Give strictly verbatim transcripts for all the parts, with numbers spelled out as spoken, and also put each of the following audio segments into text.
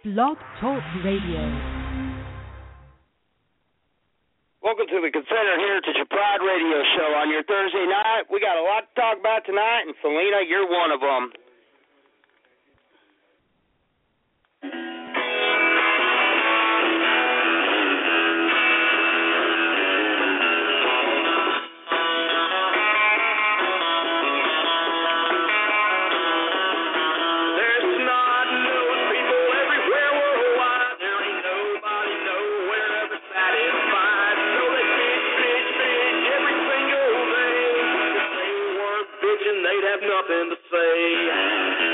Blog Talk Radio. Welcome to the Confederate Heritage of Pride radio show on your Thursday night. We got a lot to talk about tonight, and Selena, you're one of them. Nothing to say.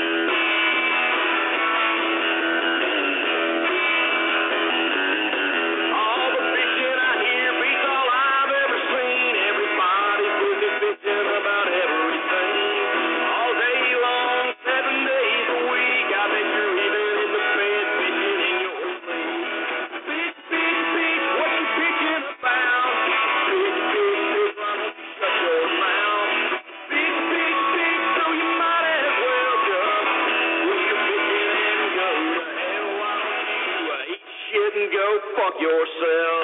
Fuck yourself.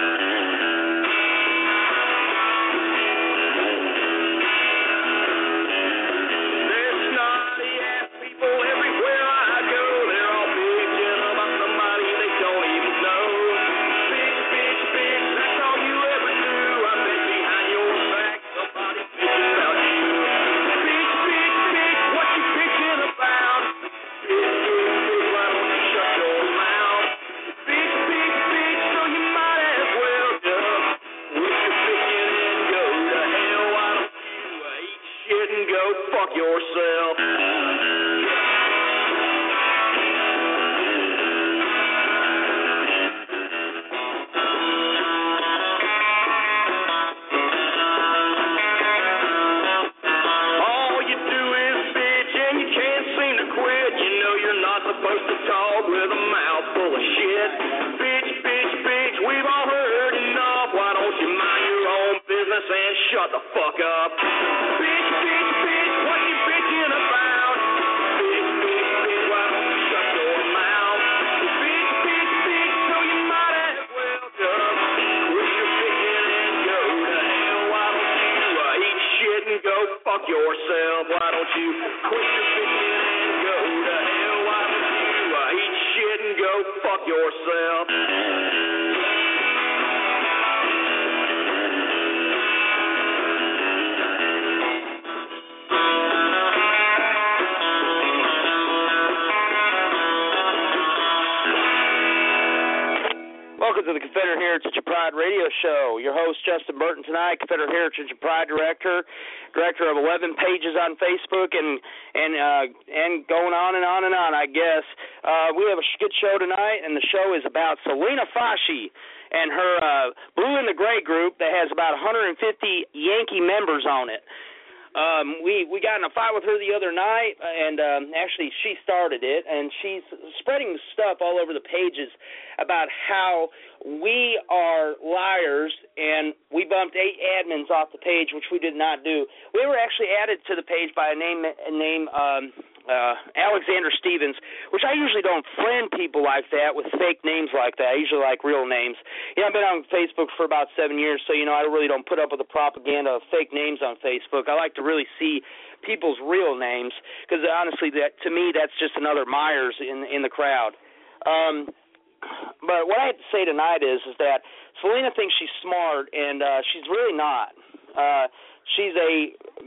Show. Your host, Justin Burton, tonight, Confederate Heritage and Pride Director, Director of eleven pages on Facebook, and and uh, and going on and on and on, I guess. Uh, we have a good show tonight, and the show is about Selena Fasci and her uh, Blue and the Gray group that has about one hundred fifty Yankee members on it. Um, we, we got in a fight with her the other night, and um, actually she started it, and she's spreading stuff all over the pages about how we are liars, and we bumped eight admins off the page, which we did not do. We were actually added to the page by a name, a name um, uh, Alexander Stevens, which I usually don't friend people like that with fake names like that. I usually like real names. You know, I've been on Facebook for about seven years, so, you know, I really don't put up with the propaganda of fake names on Facebook. I like to really see people's real names because, honestly, that to me, that's just another Myers in in the crowd. Um, but what I have to say tonight is, is that Selena thinks she's smart, and uh, she's really not. Uh, she's a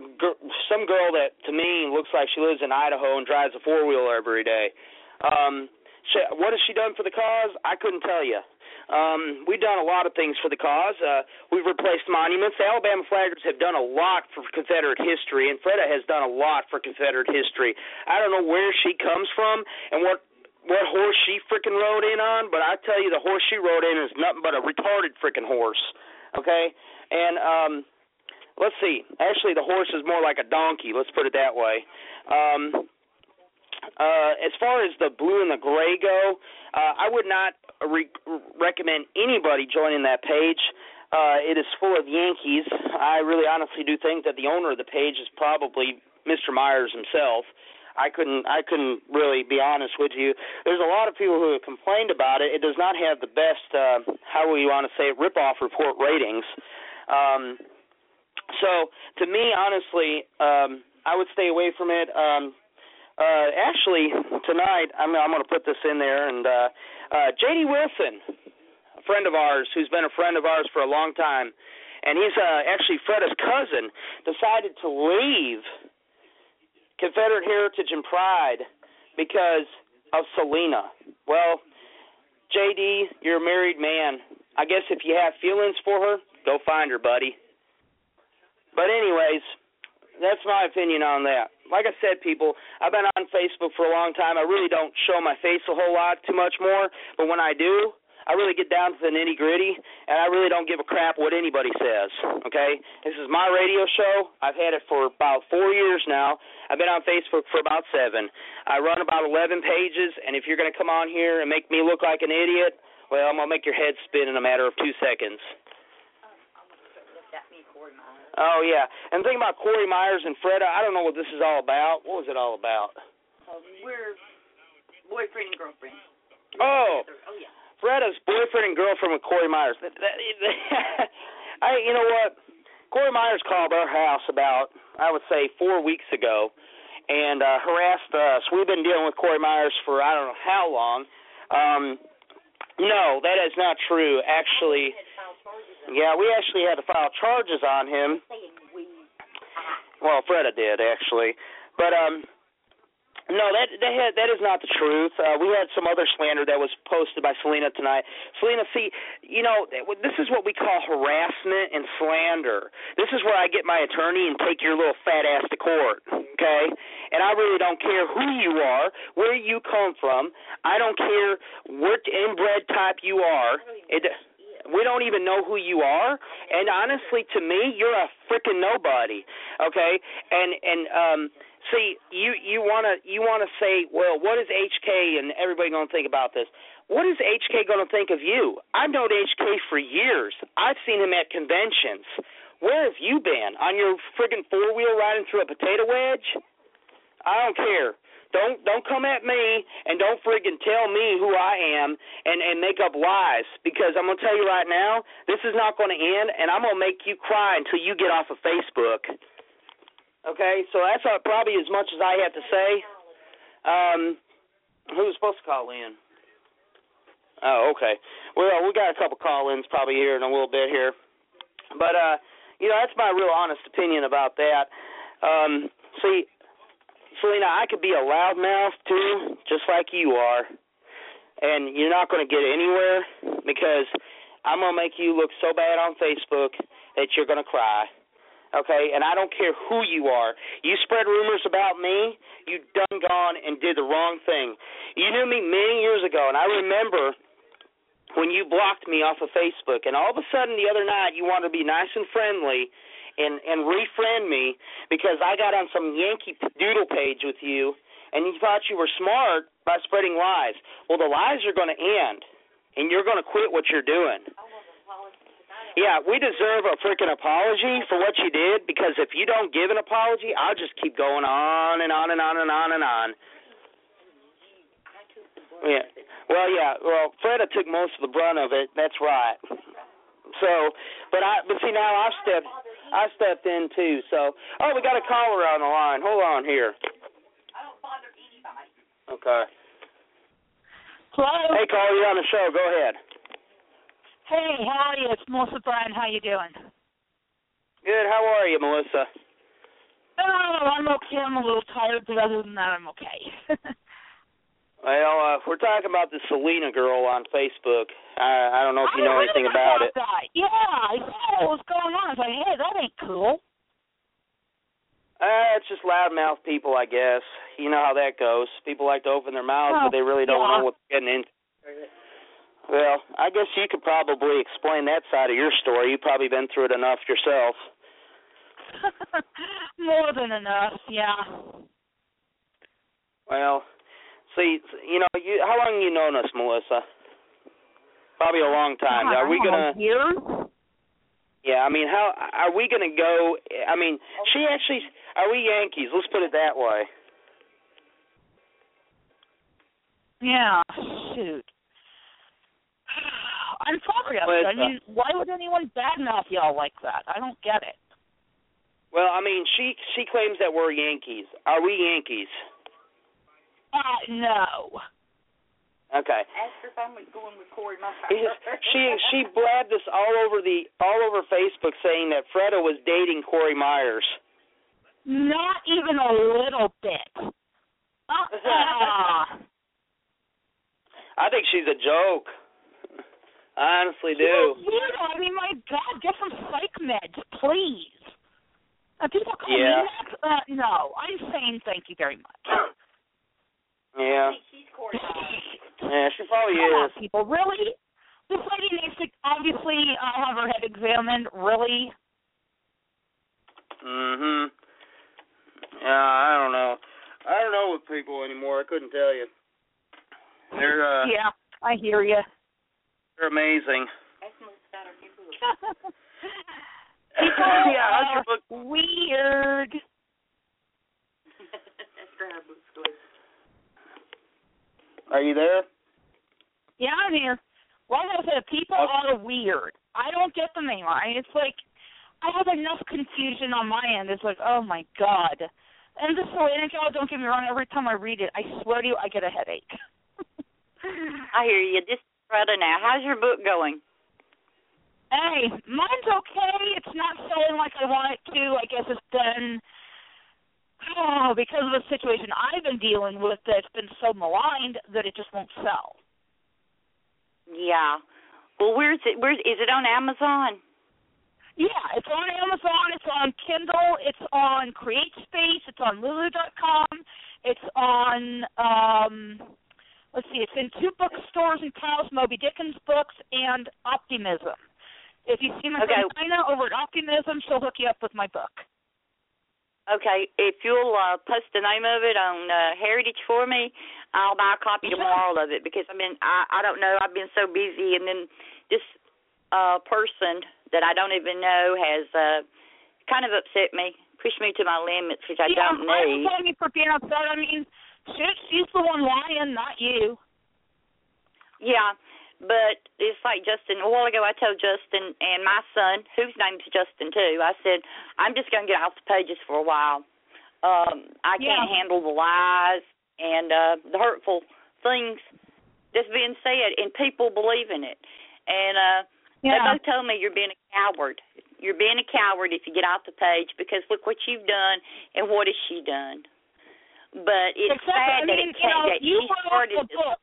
some girl that, to me, looks like she lives in Idaho and drives a four-wheeler every day. Um, she, what has she done for the cause? I couldn't tell you. Um, we've done a lot of things for the cause. Uh, we've replaced monuments. The Alabama Flaggers have done a lot for Confederate history, and Freda has done a lot for Confederate history. I don't know where she comes from and what what horse she freaking rode in on, but I tell you, the horse she rode in is nothing but a retarded freaking horse, okay? And um, let's see. Actually, the horse is more like a donkey. Let's put it that way. Um, uh, as far as the Blue and the Gray go, uh, I would not re- recommend anybody joining that page. Uh, it is full of Yankees. I really honestly do think that the owner of the page is probably Mister Myers himself. I couldn't I couldn't really be honest with you. There's a lot of people who have complained about it. It does not have the best, uh, how will you want to say it, rip-off report ratings. Um, so to me, honestly, um, I would stay away from it. Um, uh, actually, tonight, I'm, I'm going to put this in there, and uh, uh, J D Wilson, a friend of ours who's been a friend of ours for a long time, and he's uh, actually Freda's cousin, decided to leave Confederate Heritage and Pride because of Selena. Well, J D, you're a married man. I guess if you have feelings for her, go find her, buddy. But anyways, that's my opinion on that. Like I said, people, I've been on Facebook for a long time. I really don't show my face a whole lot, too much more, but when I do, I really get down to the nitty-gritty, and I really don't give a crap what anybody says, okay? This is my radio show. I've had it for about four years now. I've been on Facebook for about seven. I run about eleven pages, and if you're going to come on here and make me look like an idiot, well, I'm going to make your head spin in a matter of two seconds. Oh, yeah. And the thing about Corey Myers and Freda, I don't know what this is all about. What was it all about? Uh, we're boyfriend and girlfriend. Oh. Oh, yeah. Freda's boyfriend and girlfriend with Corey Myers. That, that, I, you know what? Corey Myers called our house about, I would say, four weeks ago and uh, harassed us. We've been dealing with Corey Myers for I don't know how long. Um, no, that is not true. Actually, yeah, we actually had to file charges on him. Well, Freda did, actually. But, um... No, that that, had, that is not the truth. Uh, we had some other slander that was posted by Selena tonight. Selena, see, you know, this is what we call harassment and slander. This is where I get my attorney and take your little fat ass to court, okay? And I really don't care who you are, where you come from. I don't care what inbred type you are. It, we don't even know who you are. And honestly, to me, you're a freaking nobody, okay? And, and, um... See, you you wanna you wanna say, well, what is H K and everybody gonna think about this? What is H K gonna think of you? I've known H K for years. I've seen him at conventions. Where have you been? On your friggin' four wheel riding through a potato wedge? I don't care. Don't don't come at me and don't friggin' tell me who I am and, and make up lies, because I'm gonna tell you right now, this is not gonna end, and I'm gonna make you cry until you get off of Facebook. Okay, so that's uh, probably as much as I have to say. Um, who was supposed to call in? Oh, okay. Well, we got a couple call-ins probably here in a little bit here. But, uh, you know, that's my real honest opinion about that. Um, see, Selena, I could be a loudmouth, too, just like you are. And you're not going to get anywhere because I'm going to make you look so bad on Facebook that you're going to cry. Okay, and I don't care who you are. You spread rumors about me, you done gone and did the wrong thing. You knew me many years ago, and I remember when you blocked me off of Facebook, and all of a sudden the other night you wanted to be nice and friendly and, and refriend me because I got on some Yankee Doodle page with you, and you thought you were smart by spreading lies. Well, the lies are going to end, and you're going to quit what you're doing. Yeah, we deserve a freaking apology for what you did, because if you don't give an apology, I'll just keep going on and on and on and on and on. Yeah. Well, yeah. Well, Freda took most of the brunt of it. That's right. So, but I, but see, now I've stepped, I stepped in too. So, oh, we got a caller on the line. Hold on here. I don't bother anybody. Okay. Hello. Hey, caller, you're on the show. Go ahead. Hey, how are you? It's Melissa Bryan. How you doing? Good. How are you, Melissa? Oh, I'm okay. I'm a little tired, but other than that, I'm okay. Well, uh, we're talking about the Selena girl on Facebook. I, I don't know if you I know anything about, about it. That. Yeah, I saw what was going on. I was like, hey, that ain't cool. Uh, it's just loudmouth people, I guess. You know how that goes. People like to open their mouths, oh, but they really don't yeah. know what they're getting into. Well, I guess you could probably explain that side of your story. You've probably been through it enough yourself. More than enough, yeah. Well, see, you know, you, how long have you known us, Melissa? Probably a long time. God, are we gonna? A year? Yeah, I mean, how are we gonna go? I mean, she actually. Are we Yankees? Let's put it that way. Yeah, shoot. I'm sorry. Well, I mean, why would anyone badmouth y'all like that? I don't get it. Well, I mean, she she claims that we're Yankees. Are we Yankees? Uh, no. Okay. Ask her if I'm going with Corey Myers. she she blabbed this all over the all over Facebook saying that Freda was dating Corey Myers. Not even a little bit. Uh-uh. I think she's a joke. I honestly do. She's weirdo. I mean, my God, get some psych meds, please. Uh, people call Yeah. me that? Uh, no, I'm saying thank you very much. Yeah. I think she's Corey Myers. Yeah, she probably Come is. on, people. Really? This lady needs to obviously uh, have her head examined. Really? Mhm. Yeah, I don't know. I don't know with people anymore. I couldn't tell you. They're uh, Yeah, I hear you. they're amazing. Ask them about our new book. People Yeah, how's your are book? weird. That's where our book's going. Are you there? Yeah, I'm here. Like I said, people Okay. are weird. I don't get them anymore. It's like I have enough confusion on my end. It's like, oh my God. And this Selena girl, don't get me wrong, every time I read it, I swear to you, I get a headache. I hear you. This is Freda now. How's your book going? Hey, mine's okay. It's not selling like I want it to. I guess it's been, oh, because of the situation I've been dealing with that's been so maligned that it just won't sell. Yeah. Well, where's it? Where's is it on Amazon? Yeah, it's on Amazon, it's on Kindle, it's on CreateSpace, it's on Lulu dot com, it's on, um, let's see, it's in two bookstores in Taos, Moby Dickens Books, and Optimism. If you see my Okay. friend Ina over at Optimism, she'll hook you up with my book. Okay. If you'll uh, post the name of it on uh, Heritage for me, I'll buy a copy tomorrow of it because I mean I I don't know, I've been so busy, and then this uh, person that I don't even know has uh, kind of upset me, pushed me to my limits, which I yeah, don't I need. don't blame you for being upset. I mean, shit, she's the one lying, not you. Yeah, but it's like Justin, a while ago I told Justin and my son, whose name's Justin too, I said, I'm just going to get off the pages for a while. Um, I can't Yeah. handle the lies and uh, the hurtful things that's being said, and people believe in it. And uh, Yeah. they both told me you're being a coward. You're being a coward if you get off the page because look what you've done and what has she done. But it's Exactly. sad I that mean, it you can't, know, that you she wrote started a this. book.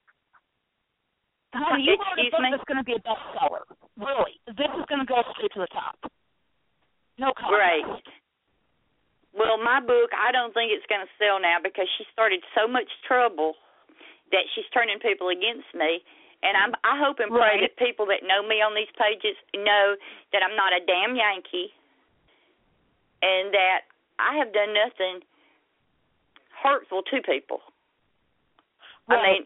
Honey, you wrote a Excuse book me? that's going to be a bestseller. Really. This is going to go straight to the top. No comment. Right. Well, my book, I don't think it's going to sell now because she started so much trouble that she's turning people against me. And I'm, I hope and pray Right. that people that know me on these pages know that I'm not a damn Yankee and that I have done nothing hurtful to people. Right. I mean,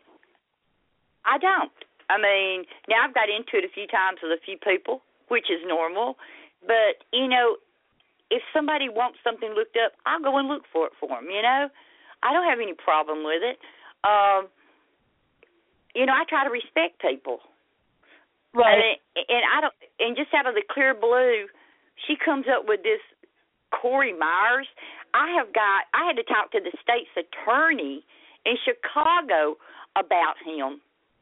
I don't. I mean, now I've got into it a few times with a few people, which is normal. But, you know, if somebody wants something looked up, I'll go and look for it for them, you know. I don't have any problem with it. Um, you know, I try to respect people. Right. I mean, and I don't, and just out of the clear blue, she comes up with this Corey Myers. I have got, I had to talk to the state's attorney in Chicago about him.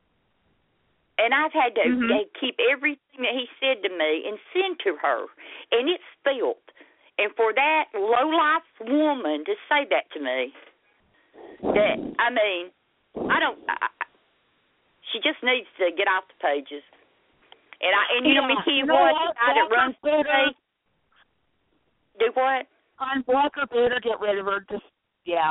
And I've had to Mhm. to keep everything that he said to me and send to her. And it's spilled. And for that low-life woman to say that to me, that, I mean, I don't, I, she just needs to get off the pages. And, I, and you Yeah. know, me, You you know what, what? the guy that Walker runs the Buddha- page, do what? On Walker Buddha, get rid of her. Just, yeah.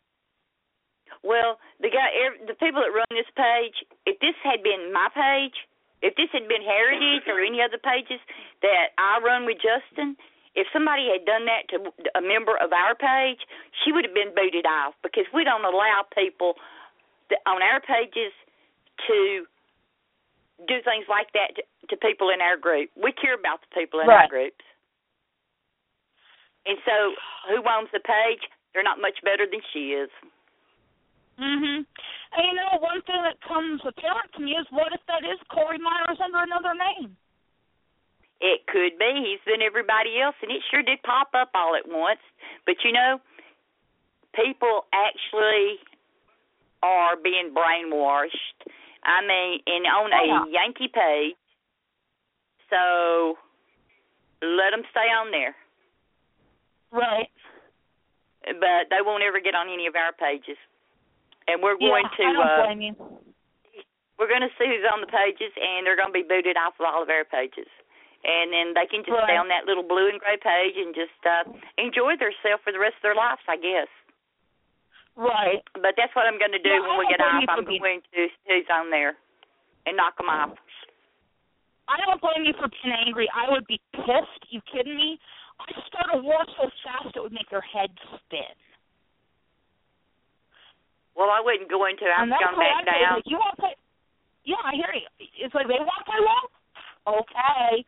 Well, the guy, every, the people that run this page, if this had been my page, if this had been Heritage or any other pages that I run with Justin, if somebody had done that to a member of our page, she would have been booted off because we don't allow people that, on our pages to do things like that to, to people in our group. We care about the people in Right. our groups. And so who owns the page? They're not much better than she is. Mhm. And you know, one thing that comes apparent to me is, what if that is Corey Myers under another name? It could be. He's been everybody else, and it sure did pop up all at once. But, you know, people actually are being brainwashed. I mean, and on oh, yeah. a Yankee page, so let them stay on there. Right. But they won't ever get on any of our pages. And we're going yeah, to I don't uh, blame you. we're going to see who's on the pages, and they're going to be booted off of all of our pages. And then they can just right. stay on that little blue and gray page and just uh, enjoy themselves for the rest of their lives, I guess. Right. But that's what I'm going to do yeah, when we get off. I'm being... going to see who's on there and knock them off. I don't blame you for being angry. I would be pissed. You kidding me? I start a war so fast it would make your head spin. Well, I wouldn't go into it. I'm going back down. You want to play? Yeah, I hear you. It's like they want to play well? Okay.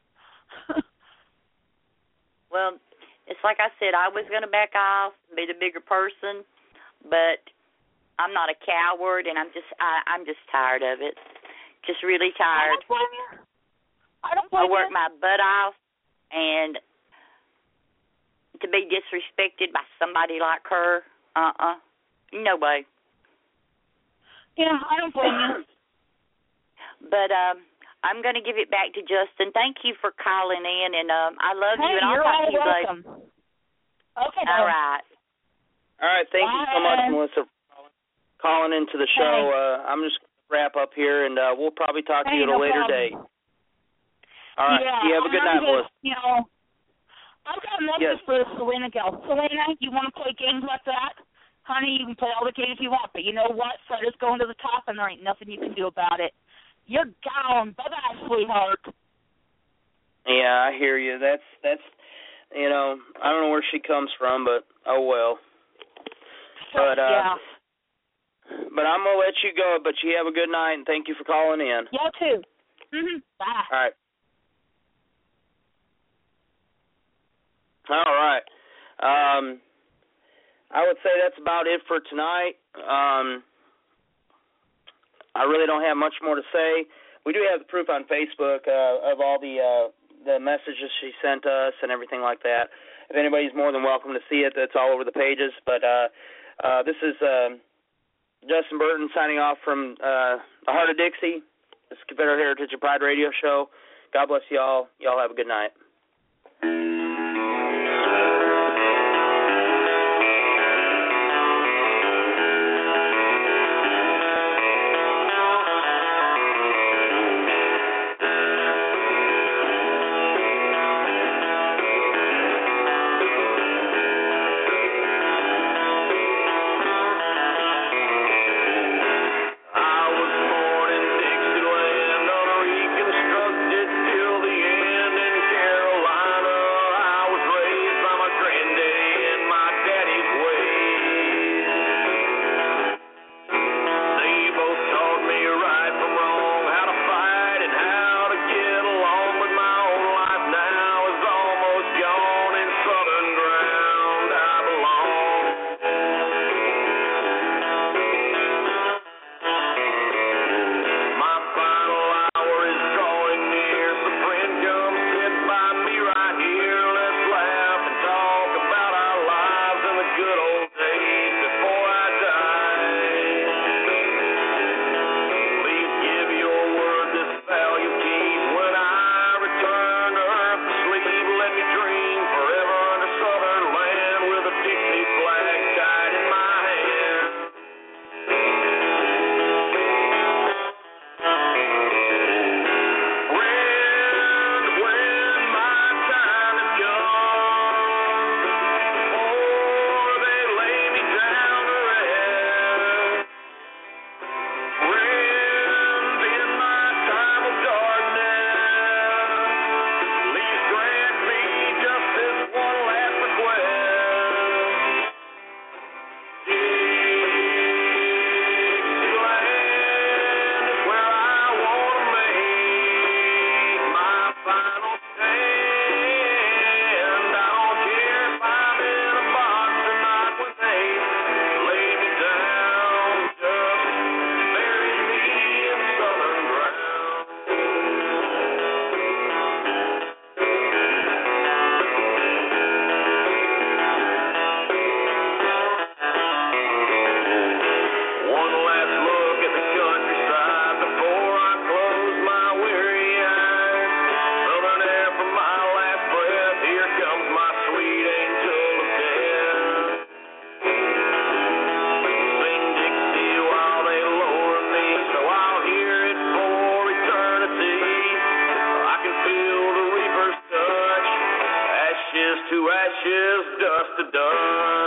Well, it's like I said, I was going to back off, be the bigger person, but I'm not a coward, and I'm just I, I'm just tired of it. Just really tired. I don't blame you. I don't blame I work you. my butt off, and to be disrespected by somebody like her, uh-uh, no way. Yeah, I don't blame you. But um, I'm going to give it back to Justin. Thank you for calling in, and um, I love hey, you, and I'll you're talk all to you welcome. later. Okay, all then. right. All right, thank Bye. you so much, Melissa, for calling into the show. Hey. Uh, I'm just going to wrap up here, and uh, we'll probably talk hey, to you at no a later problem. date. All right, yeah, you have a good I'm night, just, Melissa. You know, I've got a message yes. for Selena Gale. Selena, you want to play games like that? Honey, you can play all the games you want, but you know what? Fred is going to the top, and there ain't nothing you can do about it. You're gone. Bye-bye, sweetheart. Yeah, I hear you. That's, that's, you know, I don't know where she comes from, but oh well. But, uh, yeah. But I'm going to let you go, but you have a good night, and thank you for calling in. You too. Mm-hmm. Bye. All right. All right. Um, I would say that's about it for tonight. Um, I really don't have much more to say. We do have the proof on Facebook uh, of all the uh, the messages she sent us and everything like that. If anybody's more than welcome to see it, that's all over the pages. But uh, uh, this is uh, Justin Burton signing off from uh, the Heart of Dixie. This is Confederate Heritage and Pride Radio Show. God bless you all. Y'all have a good night. Carol. dust to dust.